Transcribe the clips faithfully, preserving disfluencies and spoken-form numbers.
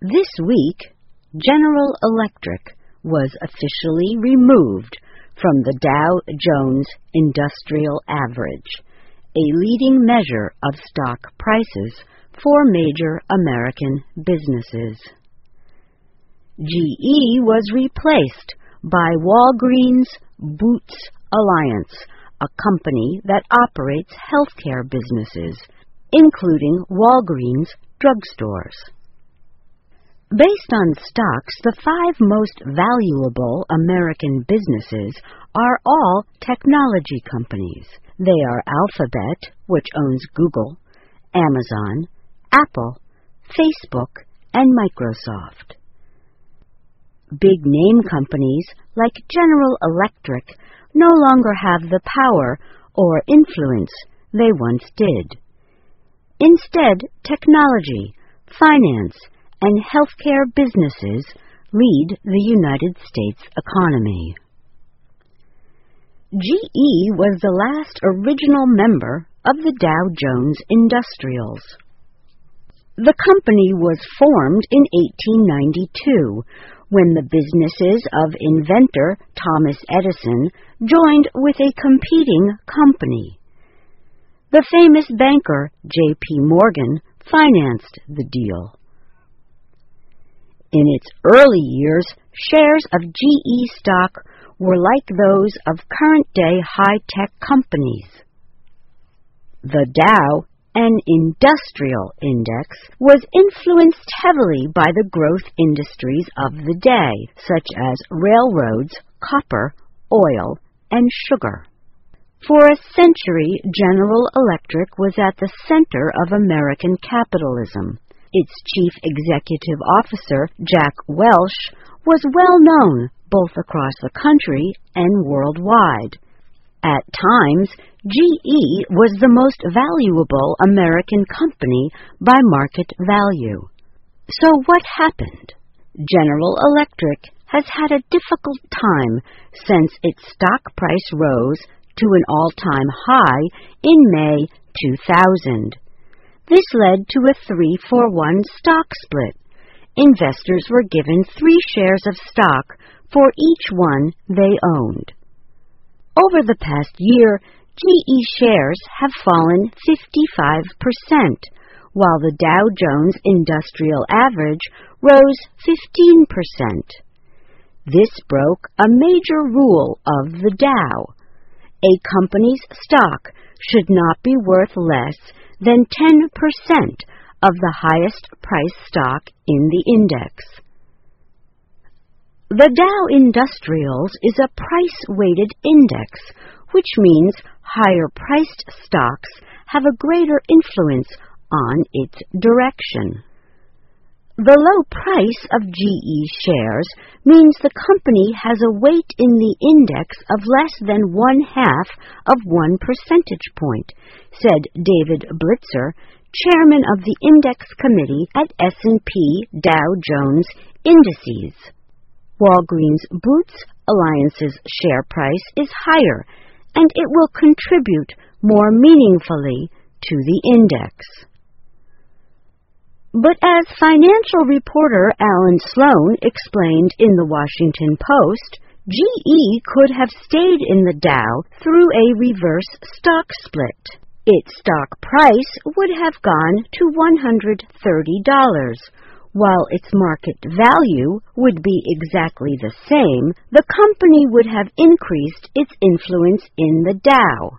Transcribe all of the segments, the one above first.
This week, General Electric was officially removed from the Dow Jones Industrial Average, a leading measure of stock prices for major American businesses. G E was replaced by Walgreens Boots Alliance, a company that operates healthcare businesses, including Walgreens drugstores. Based on stocks, the five most valuable American businesses are all technology companies. They are Alphabet, which owns Google, Amazon, Apple, Facebook, and Microsoft. Big-name companies like General Electric no longer have the power or influence they once did. Instead, technology, finance, and healthcare businesses lead the United States economy. G E was the last original member of the Dow Jones Industrials. The company was formed in eighteen ninety-two, when the businesses of inventor Thomas Edison joined with a competing company. The famous banker J P Morgan financed the deal. In its early years, shares of G E stock were like those of current-day high-tech companies. The Dow, an industrial index, was influenced heavily by the growth industries of the day, such as railroads, copper, oil, and sugar. For a century, General Electric was at the center of American capitalism. Its chief executive officer, Jack Welch, was well known both across the country and worldwide. At times, G E was the most valuable American company by market value. So what happened? General Electric has had a difficult time since its stock price rose to an all-time high in May two thousand. This led to a three for one stock split. Investors were given three shares of stock for each one they owned. Over the past year, G E shares have fallen fifty-five percent, while the Dow Jones Industrial Average rose fifteen percent. This broke a major rule of the Dow. A company's stock should not be worth less than ten percent of the highest price stock in the index. The Dow Industrials is a price-weighted index, which means higher-priced stocks have a greater influence on its direction. The low price of G E shares means the company has a weight in the index of less than one-half of one percentage point, said David Blitzer, chairman of the Index Committee at S and P Dow Jones Indices. Walgreens Boots Alliance's share price is higher, and it will contribute more meaningfully to the index. But as financial reporter Alan Sloan explained in the Washington Post, G E could have stayed in the Dow through a reverse stock split. Its stock price would have gone to one hundred thirty dollars. While its market value would be exactly the same, the company would have increased its influence in the Dow.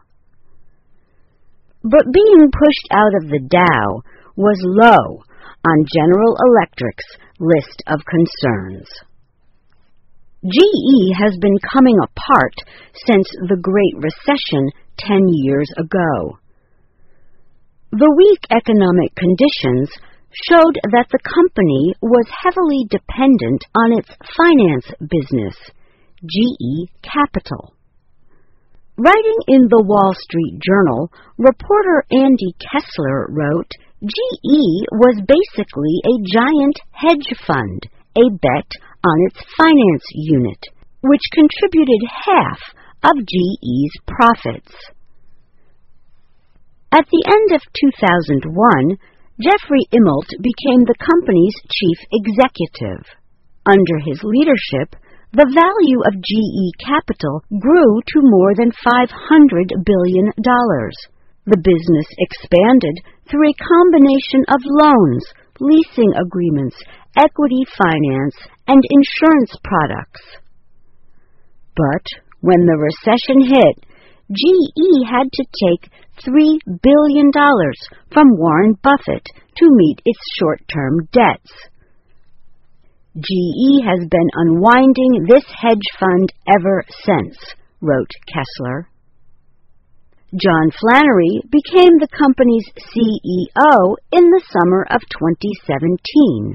But being pushed out of the Dow was low on General Electric's list of concerns. G E has been coming apart since the Great Recession ten years ago. The weak economic conditions showed that the company was heavily dependent on its finance business, G E Capital. Writing in the Wall Street Journal, reporter Andy Kessler wrote, G E was basically a giant hedge fund, a bet on its finance unit, which contributed half of G E's profits. At the end of two thousand one, Jeffrey Immelt became the company's chief executive. Under his leadership, the value of G E Capital grew to more than five hundred billion dollars. The business expanded through a combination of loans, leasing agreements, equity finance, and insurance products. But when the recession hit, G E had to take three billion dollars from Warren Buffett to meet its short-term debts. G E has been unwinding this hedge fund ever since, wrote Kessler. John Flannery became the company's C E O in the summer of twenty seventeen.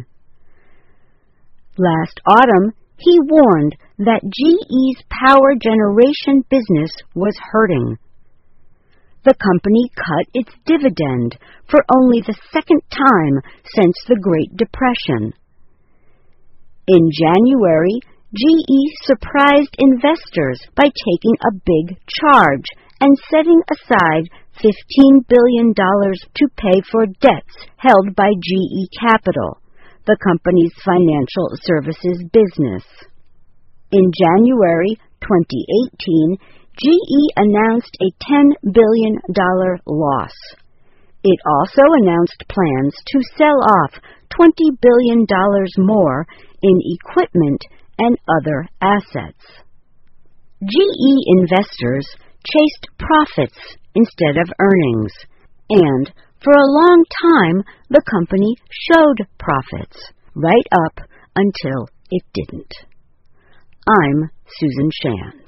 Last autumn, he warned that G E's power generation business was hurting. The company cut its dividend for only the second time since the Great Depression. In January, G E surprised investors by taking a big charge and setting aside fifteen billion dollars to pay for debts held by G E Capital, the company's financial services business. In January twenty eighteen, G E announced a ten billion dollars loss. It also announced plans to sell off twenty billion dollars more in equipment and other assets. G E investors chased profits instead of earnings, and for a long time the company showed profits, right up until it didn't. I'm Susan Shan.